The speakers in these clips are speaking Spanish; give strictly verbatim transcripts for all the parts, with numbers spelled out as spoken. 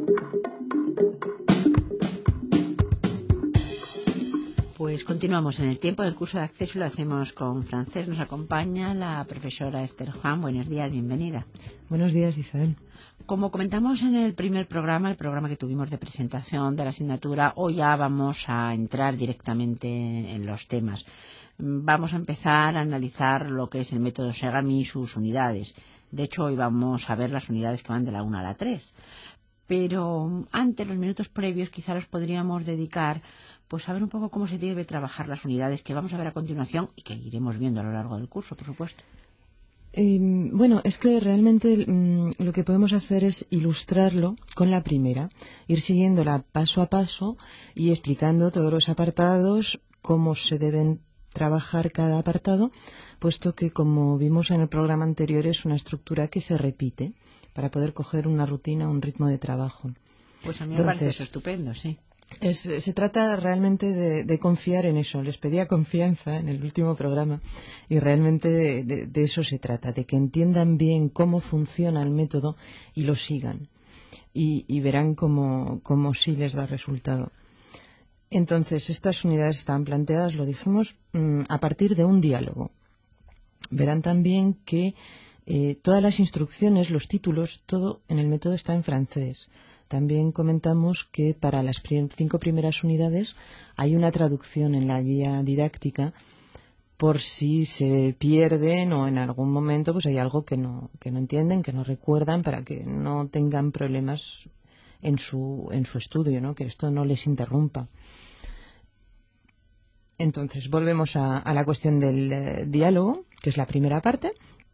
Pues continuamos en el tiempo del curso de acceso y lo hacemos con francés. Nos acompaña la profesora Esther Juan. Buenos días, bienvenida. Buenos días, Isabel. Como comentamos en el primer programa, el programa que tuvimos de presentación de la asignatura, hoy ya vamos a entrar directamente en los temas. Vamos a empezar a analizar lo que es el método Segami y sus unidades. De hecho, hoy vamos a ver las unidades que van de la uno a la tres. Pero antes, los minutos previos, quizá los podríamos dedicar pues a ver un poco cómo se debe trabajar las unidades que vamos a ver a continuación y que iremos viendo a lo largo del curso, por supuesto. Eh, bueno, es que realmente mmm, lo que podemos hacer es ilustrarlo con la primera, ir siguiéndola paso a paso y explicando todos los apartados, cómo se deben trabajar cada apartado, puesto que, como vimos en el programa anterior, es una estructura que se repite para poder coger una rutina, un ritmo de trabajo. Pues a mí me Entonces, parece eso estupendo, sí. Es, se trata realmente de, de confiar en eso. Les pedía confianza en el último programa y realmente de, de, de eso se trata, de que entiendan bien cómo funciona el método y lo sigan. Y, y verán cómo, cómo sí les da resultado. Entonces, estas unidades están planteadas, lo dijimos, mmm, a partir de un diálogo. Verán también que eh, todas las instrucciones, los títulos, todo en el método está en francés. También comentamos que para las prim- cinco primeras unidades hay una traducción en la guía didáctica por si se pierden o en algún momento pues hay algo que no, que no entienden, que no recuerdan, para que no tengan problemas en su, en su estudio, ¿no? Que esto no les interrumpa. Entonces, volvemos a, a la cuestión del eh, diálogo, que es la primera parte.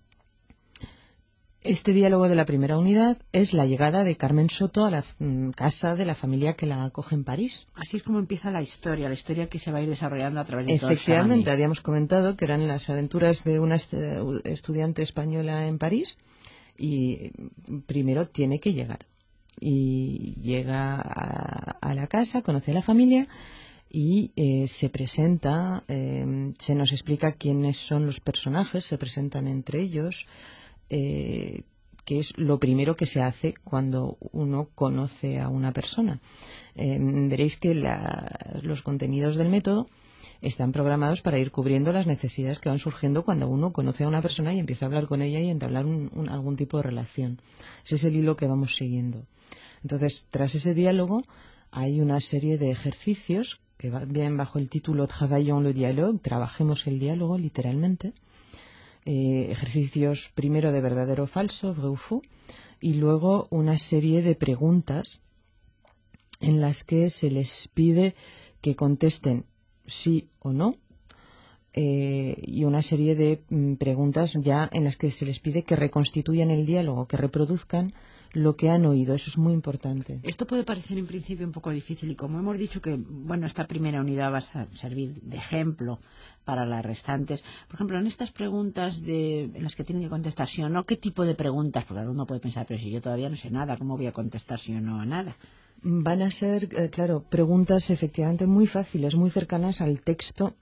Este diálogo de la primera unidad es la llegada de Carmen Soto a la mm, casa de la familia que la acoge en París. Así es como empieza la historia, la historia que se va a ir desarrollando a través de todo el Efectivamente, Segami. habíamos comentado que eran las aventuras de una est- estudiante española en París y primero tiene que llegar. Y llega a, a la casa, conoce a la familia y eh, se presenta, eh, se nos explica quiénes son los personajes, se presentan entre ellos. Eh, que es lo primero que se hace cuando uno conoce a una persona. Eh, veréis que la, los contenidos del método están programados para ir cubriendo las necesidades que van surgiendo cuando uno conoce a una persona y empieza a hablar con ella y entablar un, un, algún tipo de relación. Ese es el hilo que vamos siguiendo. Entonces, tras ese diálogo, hay una serie de ejercicios que van bajo el título Travaillons le dialogue, trabajemos el diálogo, literalmente. Eh, ejercicios primero de verdadero o falso, vrai ou faux, y luego una serie de preguntas en las que se les pide que contesten sí o no, eh, y una serie de mm, preguntas ya en las que se les pide que reconstituyan el diálogo, que reproduzcan lo que han oído. Eso es muy importante. Esto puede parecer en principio un poco difícil y como hemos dicho que bueno esta primera unidad va a servir de ejemplo para las restantes. Por ejemplo, en estas preguntas de, en las que tienen que contestar sí o no, ¿qué tipo de preguntas? Porque uno puede pensar, pero si yo todavía no sé nada, ¿cómo voy a contestar sí o no a nada? Van a ser, eh, claro, preguntas efectivamente muy fáciles, muy cercanas al texto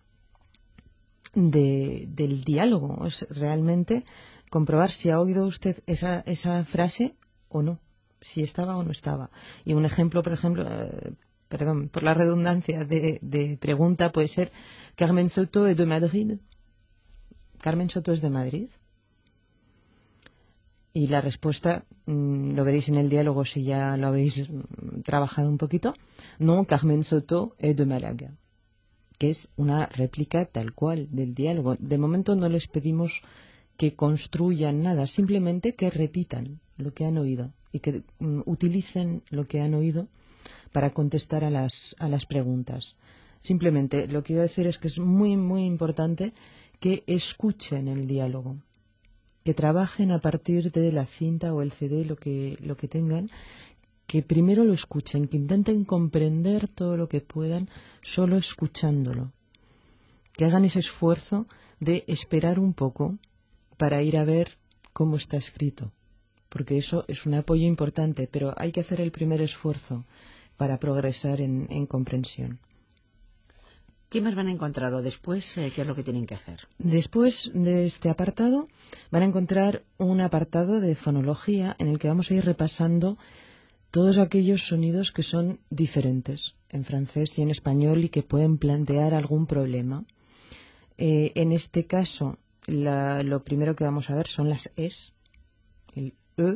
de, del diálogo. Es realmente comprobar si ha oído usted esa, esa frase o no, si estaba o no estaba. Y un ejemplo, por ejemplo, eh, perdón, por la redundancia de, de pregunta puede ser Carmen Soto es de Madrid. Carmen Soto es de Madrid. Y la respuesta, mmm, lo veréis en el diálogo si ya lo habéis mmm, trabajado un poquito. No, Carmen Soto es de Málaga, que es una réplica tal cual del diálogo. De momento no les pedimos que construyan nada, simplemente que repitan lo que han oído y que um, utilicen lo que han oído para contestar a las, a las preguntas. Simplemente lo que iba a decir es que es muy, muy importante que escuchen el diálogo, que trabajen a partir de la cinta o el C D, lo que, lo que tengan, que primero lo escuchen, que intenten comprender todo lo que puedan solo escuchándolo, que hagan ese esfuerzo de esperar un poco para ir a ver cómo está escrito, porque eso es un apoyo importante, pero hay que hacer el primer esfuerzo para progresar en, en comprensión. ¿Qué más van a encontrar o después eh, qué es lo que tienen que hacer? Después de este apartado van a encontrar un apartado de fonología en el que vamos a ir repasando todos aquellos sonidos que son diferentes en francés y en español y que pueden plantear algún problema. Eh, en este caso, la, lo primero que vamos a ver son las es, el e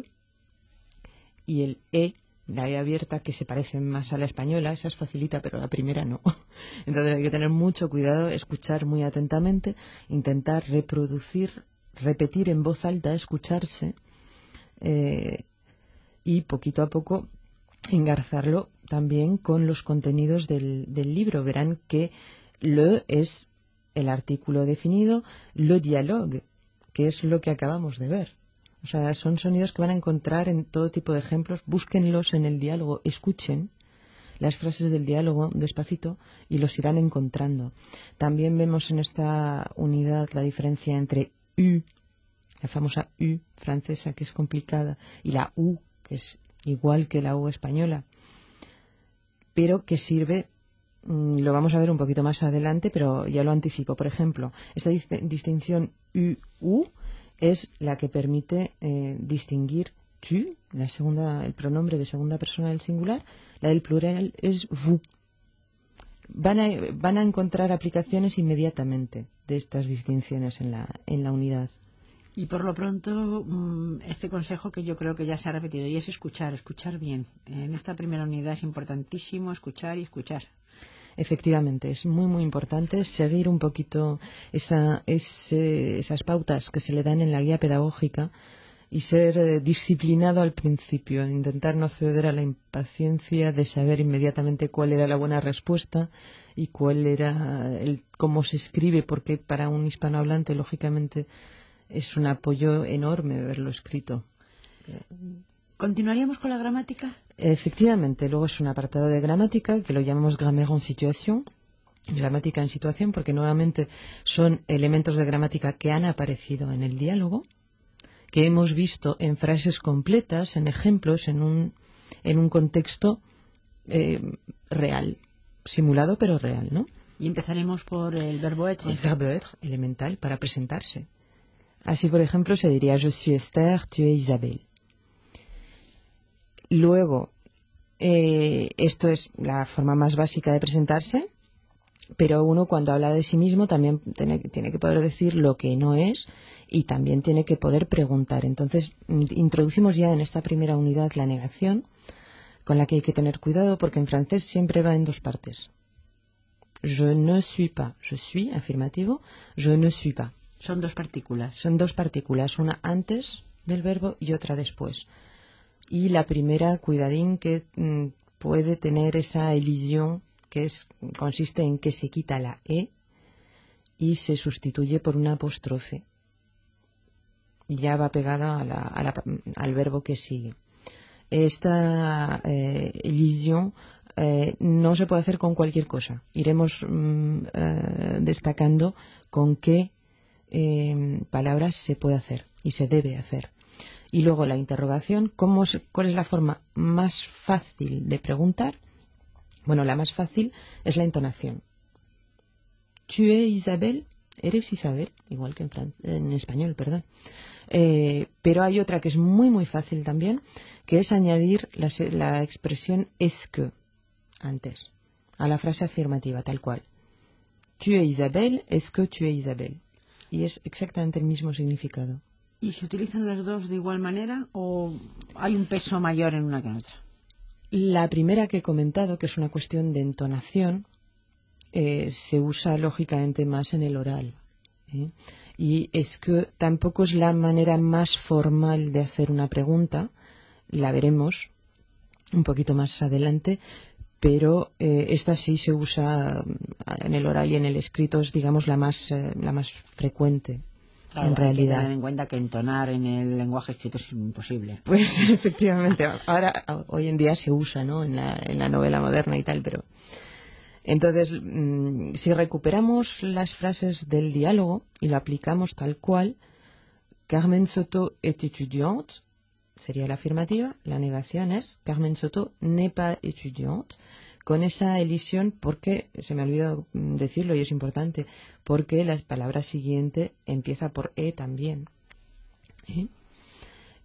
y el e, la e abierta, que se parecen más a la española. Esa es facilita, pero la primera no. Entonces hay que tener mucho cuidado, escuchar muy atentamente, intentar reproducir, repetir en voz alta, escucharse, eh, y poquito a poco engarzarlo también con los contenidos del, del libro. Verán que le es el artículo definido, le dialogue, que es lo que acabamos de ver. O sea, son sonidos que van a encontrar en todo tipo de ejemplos. Búsquenlos en el diálogo, escuchen las frases del diálogo despacito y los irán encontrando. También vemos en esta unidad la diferencia entre U, la famosa U francesa, que es complicada, y la U, que es igual que la U española, pero que sirve, mmm, lo vamos a ver un poquito más adelante, pero ya lo anticipo. Por ejemplo, esta dist- distinción U-U es la que permite eh, distinguir tu, la segunda, el pronombre de segunda persona del singular. La del plural es vous. Van a, van a encontrar aplicaciones inmediatamente de estas distinciones en la, en la unidad. Y por lo pronto, este consejo que yo creo que ya se ha repetido, y es escuchar, escuchar bien. En esta primera unidad es importantísimo escuchar y escuchar. Efectivamente, es muy, muy importante seguir un poquito esa, ese, esas pautas que se le dan en la guía pedagógica y ser eh, disciplinado al principio, intentar no ceder a la impaciencia de saber inmediatamente cuál era la buena respuesta y cuál era el cómo se escribe, porque para un hispanohablante, lógicamente, es un apoyo enorme verlo escrito. ¿Continuaríamos con la gramática? Efectivamente, luego es un apartado de gramática que lo llamamos grammaire en situation, gramática en situación, porque nuevamente son elementos de gramática que han aparecido en el diálogo, que hemos visto en frases completas, en ejemplos, en un, en un contexto eh, real, simulado pero real, ¿no? Y empezaremos por el verbo être. El verbo être, elemental, para presentarse. Así, por ejemplo, se diría je suis Esther, tu es Isabel. Luego, eh, esto es la forma más básica de presentarse, pero uno cuando habla de sí mismo también tiene, tiene que poder decir lo que no es y también tiene que poder preguntar. Entonces, introducimos ya en esta primera unidad la negación, con la que hay que tener cuidado porque en francés siempre va en dos partes. Je ne suis pas, je suis, afirmativo, je ne suis pas. Son dos partículas. Son dos partículas, una antes del verbo y otra después. Y la primera, cuidadín, que mm, puede tener esa elisión, que es, consiste en que se quita la E y se sustituye por una apóstrofe. Y ya va pegada a la, a la, al verbo que sigue. Esta eh, elisión eh, no se puede hacer con cualquier cosa. Iremos mm, eh, destacando con qué eh, palabras se puede hacer y se debe hacer. Y luego la interrogación, ¿cómo es, ¿cuál es la forma más fácil de preguntar? Bueno, la más fácil es la entonación. Tu es Isabel, eres Isabel, igual que en, fran- en español, perdón. Eh, pero hay otra que es muy muy fácil también, que es añadir la, la expresión est que antes, a la frase afirmativa, tal cual. Tu es Isabel, est que tu es Isabel. Y es exactamente el mismo significado. ¿Y se utilizan las dos de igual manera o hay un peso mayor en una que en otra? La primera que he comentado, que es una cuestión de entonación, eh, se usa lógicamente más en el oral. ¿eh? Y es que tampoco es la manera más formal de hacer una pregunta, la veremos un poquito más adelante, pero eh, esta sí se usa en el oral y en el escrito, es digamos la más, eh, la más frecuente. Claro, en realidad. Hay que tener en cuenta que entonar en el lenguaje escrito es imposible. Pues efectivamente, ahora hoy en día se usa, ¿no? En la, en la novela moderna y tal, pero entonces mmm, si recuperamos las frases del diálogo y lo aplicamos tal cual, Carmen Soto est étudiante, sería la afirmativa, la negación es Carmen Soto n'est pas étudiante, con esa elisión, porque se me ha olvidado decirlo y es importante, porque la palabra siguiente empieza por E también. ¿Eh?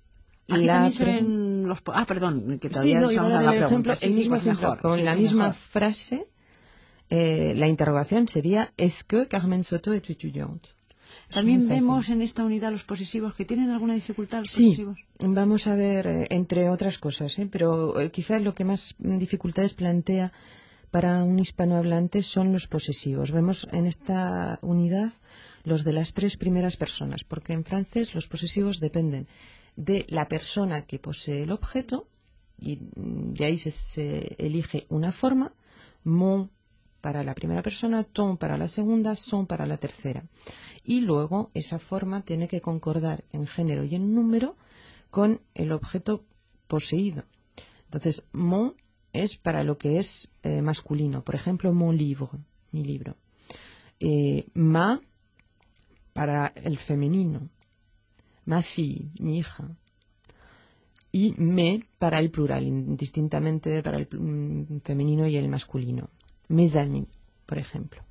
Aquí la también se pre- ven los... Ah, perdón, que Sí, todavía no, iba a estamos dar a la el pregunta. ejemplo, Sí, el sí, mismo pues ejemplo, mejor, con sí, la sí, misma mejor. frase, eh, la interrogación sería ¿Est-ce que Carmen Soto est étudiante? Es También muy fácil. vemos en esta unidad los posesivos, que tienen alguna dificultad los Sí, posesivos. vamos a ver, eh, entre otras cosas, ¿eh? pero eh, quizás lo que más mm, dificultades plantea para un hispanohablante son los posesivos. Vemos en esta unidad los de las tres primeras personas, porque en francés los posesivos dependen de la persona que posee el objeto, y mm, de ahí se, se elige una forma, mon para la primera persona, ton para la segunda, son para la tercera. Y luego esa forma tiene que concordar en género y en número con el objeto poseído. Entonces, mon es para lo que es eh, masculino. Por ejemplo, mon livre, mi libro. Eh, ma para el femenino. Ma fille, mi hija. Y me para el plural, indistintamente para el mm, femenino y el masculino. Mes amis, por ejemplo.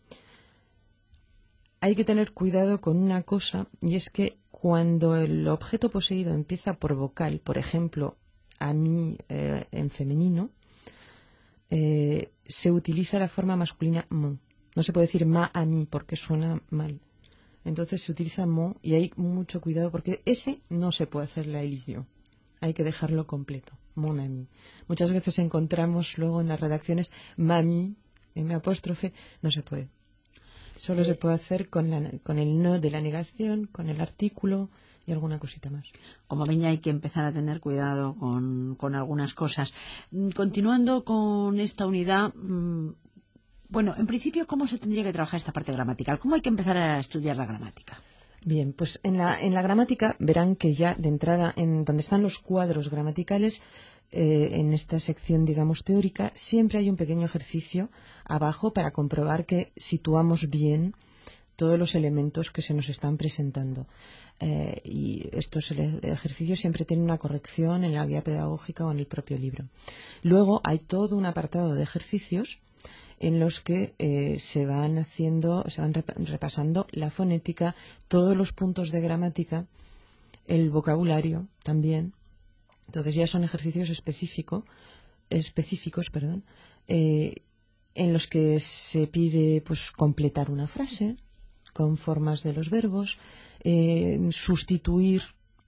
Hay que tener cuidado con una cosa, y es que cuando el objeto poseído empieza por vocal, por ejemplo, a mí eh, en femenino, eh, se utiliza la forma masculina mon. No se puede decir ma a mí porque suena mal. Entonces se utiliza mon y hay mucho cuidado porque ese no se puede hacer la elisión. Hay que dejarlo completo, mon ami. Muchas veces encontramos luego en las redacciones mami, m apóstrofe, no se puede. Solo se puede hacer con, la, con el no de la negación, con el artículo y alguna cosita más. Como ven, ya hay que empezar a tener cuidado con, con algunas cosas. Continuando con esta unidad, mmm, bueno, en principio, ¿cómo se tendría que trabajar esta parte gramatical? ¿Cómo hay que empezar a estudiar la gramática? Bien, pues en la, en la gramática verán que ya de entrada, en donde están los cuadros gramaticales, eh, en esta sección, digamos, teórica, siempre hay un pequeño ejercicio abajo para comprobar que situamos bien todos los elementos que se nos están presentando. Eh, y estos ejercicios siempre tienen una corrección en la guía pedagógica o en el propio libro. Luego hay todo un apartado de ejercicios en los que eh, se van haciendo, se van repasando la fonética, todos los puntos de gramática, el vocabulario también. Entonces ya son ejercicios específico, específicos, perdón, eh, en los que se pide pues completar una frase con formas de los verbos, eh, sustituir,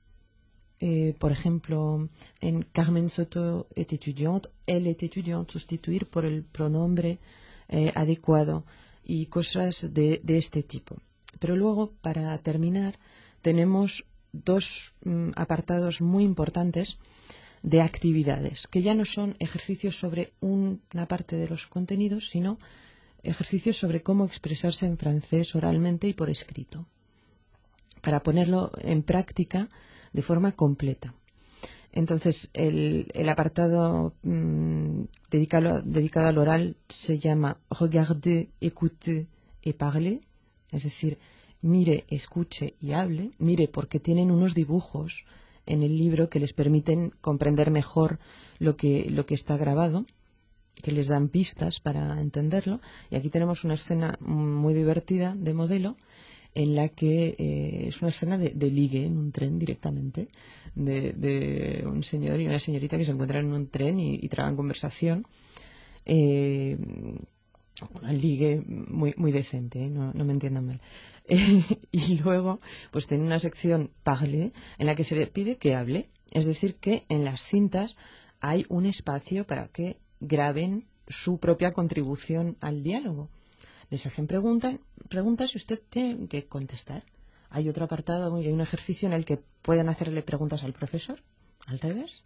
eh, por ejemplo, en Carmen Soto est étudiante, elle est étudiante, sustituir por el pronombre eh, adecuado y cosas de, de este tipo. Pero luego, para terminar, tenemos dos mm, apartados muy importantes de actividades, que ya no son ejercicios sobre un, una parte de los contenidos, sino ejercicios sobre cómo expresarse en francés oralmente y por escrito, para ponerlo en práctica de forma completa. Entonces, el, el apartado mmm, dedicado, dedicado al oral se llama Regarder, écouter et parler, es decir, mire, escuche y hable. Mire, porque tienen unos dibujos en el libro que les permiten comprender mejor lo que, lo que está grabado, que les dan pistas para entenderlo. Y aquí tenemos una escena muy divertida de modelo, en la que eh, es una escena de, de ligue en un tren directamente, de, de un señor y una señorita que se encuentran en un tren y, y traban conversación. Eh, un ligue muy, muy decente, ¿eh? no, no me entiendan mal. Eh, y luego, pues tiene una sección parler en la que se le pide que hable, es decir, que en las cintas hay un espacio para que graben su propia contribución al diálogo. Les hacen preguntas, preguntas y usted tiene que contestar. Hay otro apartado y hay un ejercicio en el que pueden hacerle preguntas al profesor, al revés.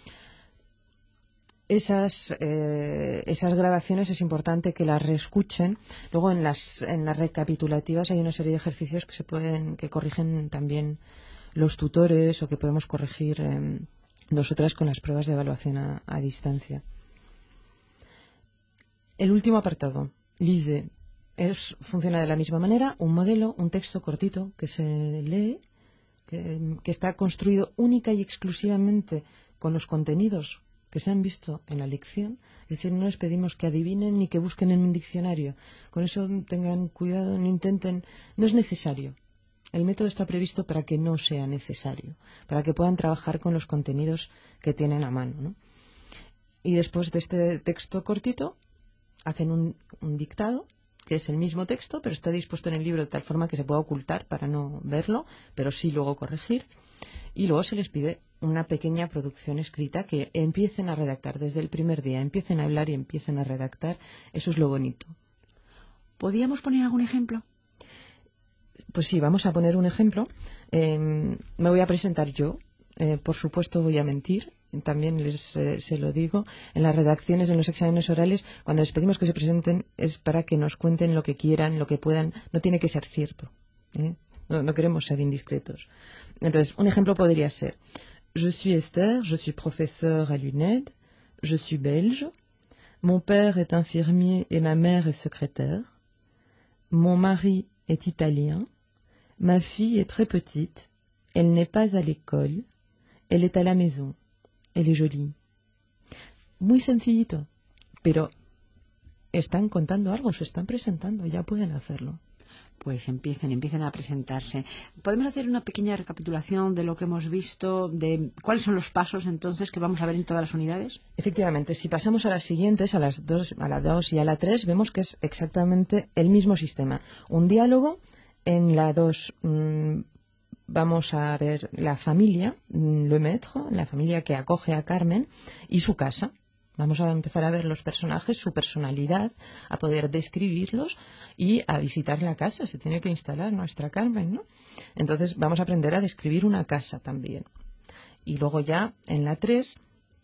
Esas, eh, esas grabaciones es importante que las reescuchen. Luego en las, en las recapitulativas hay una serie de ejercicios que se pueden, que corrigen también los tutores o que podemos corregir eh, nosotras con las pruebas de evaluación a, a distancia. El último apartado, lise. Es, funciona de la misma manera, un modelo, un texto cortito que se lee, que, que está construido única y exclusivamente con los contenidos que se han visto en la lección. Es decir, no les pedimos que adivinen ni que busquen en un diccionario. Con eso tengan cuidado, no intenten, no es necesario. El método está previsto para que no sea necesario, para que puedan trabajar con los contenidos que tienen a mano, ¿no? Y después de este texto cortito, hacen un, un dictado, que es el mismo texto, pero está dispuesto en el libro de tal forma que se pueda ocultar para no verlo, pero sí luego corregir. Y luego se les pide una pequeña producción escrita que empiecen a redactar desde el primer día, empiecen a hablar y empiecen a redactar. Eso es lo bonito. ¿Podríamos poner algún ejemplo? Pues sí, vamos a poner un ejemplo. Eh, me voy a presentar yo. Eh, por supuesto voy a mentir. También les eh, se lo digo. En las redacciones, en los exámenes orales, cuando les pedimos que se presenten es para que nos cuenten lo que quieran, lo que puedan. No tiene que ser cierto, ¿eh? No, no queremos ser indiscretos. Entonces, un ejemplo podría ser: Je suis Esther, je suis professeur à l'U N E D, je suis belge, mon père est infirmier et ma mère est secrétaire, mon mari est italien, ma fille est très petite, elle n'est pas à l'école, elle est à la maison, elle est jolie. Muy sencillito, pero están contando algo, se están presentando, ya pueden hacerlo. Pues empiecen, empiecen a presentarse. ¿Podemos hacer una pequeña recapitulación de lo que hemos visto, de cuáles son los pasos entonces que vamos a ver en todas las unidades? Efectivamente, si pasamos a las siguientes, a las dos, a la dos y a la tres, vemos que es exactamente el mismo sistema. Un diálogo. En la dos mmm, vamos a ver la familia, le maître, la familia que acoge a Carmen, y su casa. Vamos a empezar a ver los personajes, su personalidad, a poder describirlos y a visitar la casa. Se tiene que instalar nuestra Carmen, ¿no? Entonces vamos a aprender a describir una casa también. Y luego ya en la tres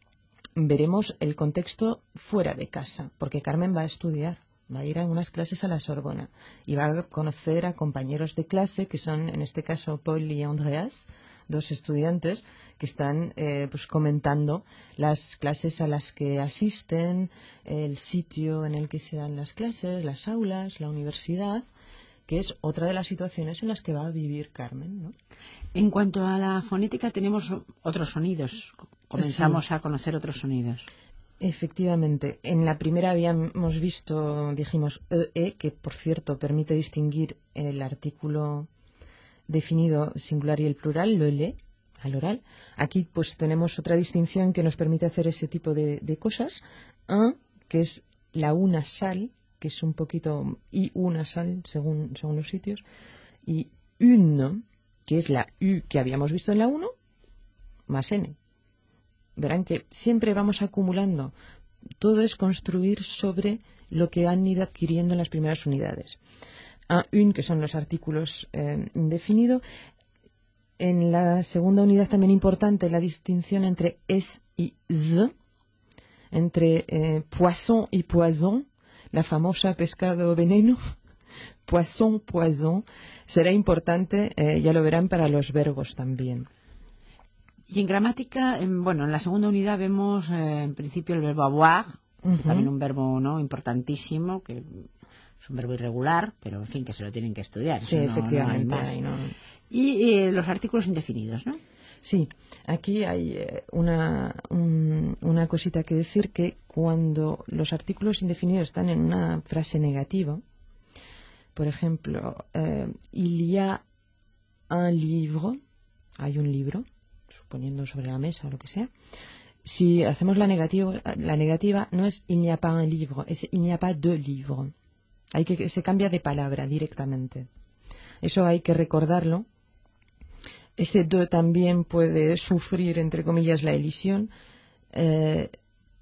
veremos el contexto fuera de casa, porque Carmen va a estudiar. Va a ir a unas clases a la Sorbona y va a conocer a compañeros de clase que son, en este caso, Paul y Andreas, dos estudiantes que están eh, pues comentando las clases a las que asisten, el sitio en el que se dan las clases, las aulas, la universidad, que es otra de las situaciones en las que va a vivir Carmen, ¿no? En cuanto a la fonética, tenemos otros sonidos. Comenzamos sí. a conocer otros sonidos. Efectivamente, en la primera habíamos visto, dijimos, E, que por cierto permite distinguir el artículo definido singular y el plural, le, le, al oral. Aquí pues tenemos otra distinción que nos permite hacer ese tipo de, de cosas. Un, que es la U nasal, que es un poquito I U nasal según, según los sitios, y une, que es la U que habíamos visto en la uno, más N. Verán que siempre vamos acumulando. Todo es construir sobre lo que han ido adquiriendo en las primeras unidades. Un, une, que son los artículos eh, indefinidos. En la segunda unidad también importante la distinción entre es y z, entre eh, poisson y poison, la famosa pescado veneno. Poisson, poison. Será importante, eh, ya lo verán, para los verbos también. Y en gramática, en, bueno, en la segunda unidad vemos eh, en principio el verbo avoir, uh-huh. También un verbo no importantísimo, que es un verbo irregular, pero en fin, que se lo tienen que estudiar. Sí, no, efectivamente. No hay más. No. Y eh, los artículos indefinidos, ¿no? Sí, aquí hay eh, una, un, una cosita que decir, que cuando los artículos indefinidos están en una frase negativa, por ejemplo, eh, il y a un livre, hay un libro, suponiendo sobre la mesa o lo que sea. Si hacemos la negativa, la negativa no es il n'y a pas un livre, es il n'y a pas de livre. Hay que se cambia de palabra directamente. Eso hay que recordarlo. Ese de también puede sufrir, entre comillas, la elisión. Eh,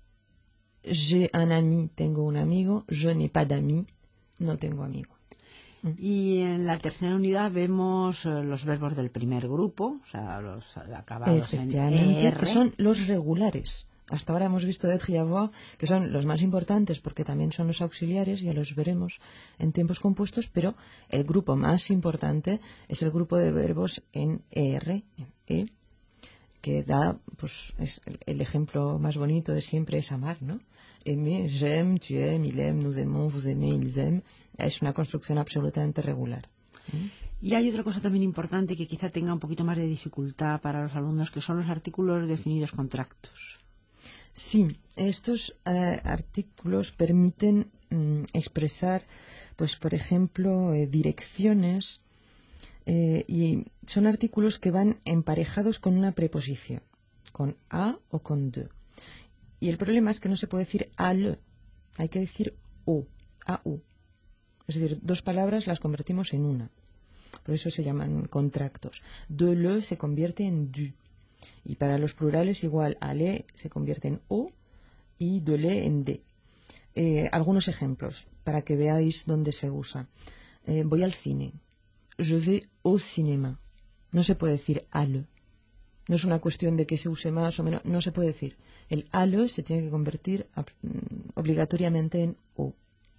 j'ai un ami, tengo un amigo. Je n'ai pas d'amis, no tengo amigo. Y en la tercera unidad vemos eh, los verbos del primer grupo, o sea, los acabados en er, que son los regulares. Hasta ahora hemos visto d'être y avoir, que son los más importantes porque también son los auxiliares, ya los veremos en tiempos compuestos, pero el grupo más importante es el grupo de verbos en er, en e, que da, pues, es el, el ejemplo más bonito de siempre es amar, ¿no? Aimer, j'aime, tu aimes, il aime, nous aimons, vous aimez, ils aiment. Es una construcción absolutamente regular. ¿Mm? Y hay otra cosa también importante que quizá tenga un poquito más de dificultad para los alumnos, que son los artículos definidos contractos. Sí, estos eh, artículos permiten mm, expresar, pues por ejemplo, eh, direcciones, eh, y son artículos que van emparejados con una preposición, con a o con de. Y el problema es que no se puede decir al, hay que decir o, a u. Es decir, dos palabras las convertimos en una. Por eso se llaman contractos. De le se convierte en du. Y para los plurales igual, ale se convierte en o y de le en de. Eh, algunos ejemplos para que veáis dónde se usa. Eh, voy al cine. Je vais au cinéma. No se puede decir al. No es una cuestión de que se use más o menos. No se puede decir. El al se tiene que convertir obligatoriamente en o.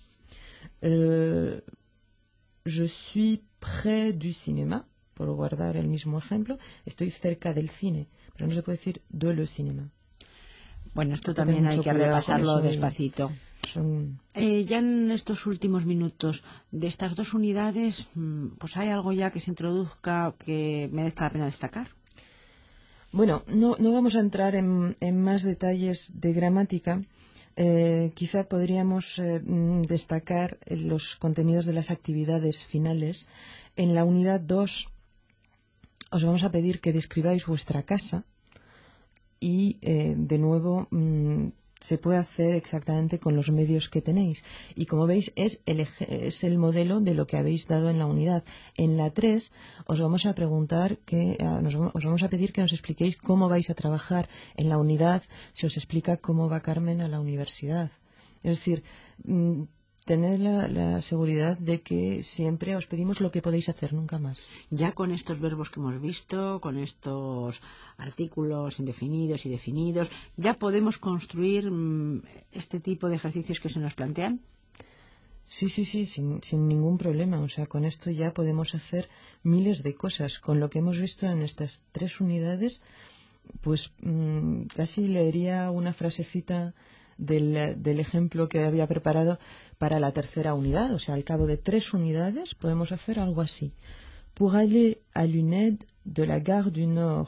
Euh, je suis près du cinéma, por guardar el mismo ejemplo, estoy cerca del cine, pero no se puede decir de le cinéma. Bueno, esto también hay que repasarlo despacito. Son... Eh, ya en estos últimos minutos de estas dos unidades, pues hay algo ya que se introduzca que merezca la pena destacar. Bueno, no, no vamos a entrar en, en más detalles de gramática. Eh, quizá podríamos eh, destacar los contenidos de las actividades finales. En la unidad dos os vamos a pedir que describáis vuestra casa y, eh, de nuevo, mmm, se puede hacer exactamente con los medios que tenéis. Y como veis, es el, es el modelo de lo que habéis dado en la unidad. En la tres os vamos a preguntar, que, uh, nos, os vamos a pedir que nos expliquéis cómo vais a trabajar. En la unidad se os explica cómo va Carmen a la universidad. Es decir, mmm, tened la, la seguridad de que siempre os pedimos lo que podéis hacer, nunca más. Ya con estos verbos que hemos visto, con estos artículos indefinidos y definidos, ¿ya podemos construir mmm, este tipo de ejercicios que se nos plantean? Sí, sí, sí, sin, sin ningún problema. O sea, con esto ya podemos hacer miles de cosas. Con lo que hemos visto en estas tres unidades, pues mmm, casi leería una frasecita Del, del ejemplo que había preparado para la tercera unidad. O sea, al cabo de tres unidades podemos hacer algo así. Pour aller à l'UNED de la gare du Nord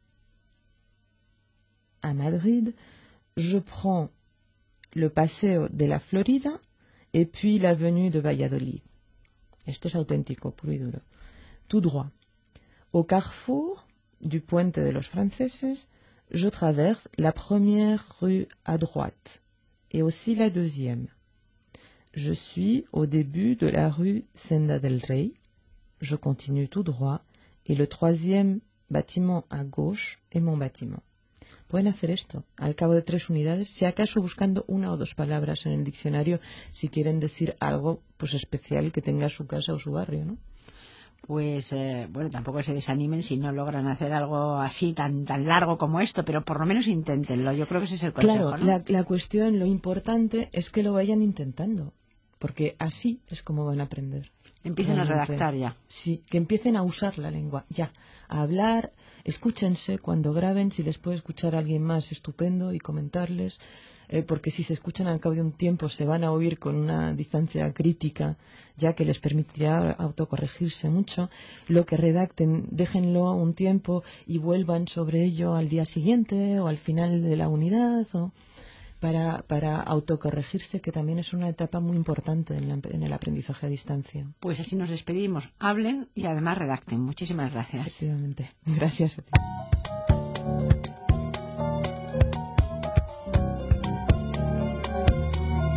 à Madrid, je prends le paseo de la Florida et puis l'avenue de Valladolid. Esto es auténtico, puro y duro. Tout droit. Au carrefour du puente de los franceses, je traverse la première rue à droite et aussi la deuxième. Je suis au début de la rue Senda del Rey. Je continue tout droit et le troisième bâtiment à gauche est mon bâtiment. Pueden hacer esto al cabo de tres unidades, si acaso buscando una o dos palabras en el diccionario si quieren decir algo pues especial que tenga su casa o su barrio, ¿no? Pues, eh, bueno, tampoco se desanimen si no logran hacer algo así tan tan largo como esto, pero por lo menos inténtenlo. Yo creo que ese es el consejo, Claro, ¿no? la, la cuestión, lo importante es que lo vayan intentando, porque así es como van a aprender. Empiecen realmente a redactar ya. Sí, que empiecen a usar la lengua, ya, a hablar, escúchense cuando graben, si les puede escuchar a alguien más, estupendo, y comentarles, eh, porque si se escuchan al cabo de un tiempo se van a oír con una distancia crítica, ya que les permitirá autocorregirse mucho. Lo que redacten, déjenlo un tiempo y vuelvan sobre ello al día siguiente o al final de la unidad, o Para, para autocorregirse, que también es una etapa muy importante en, la, en el aprendizaje a distancia. Pues así nos despedimos. Hablen y además redacten. Muchísimas gracias. Efectivamente. Gracias a ti.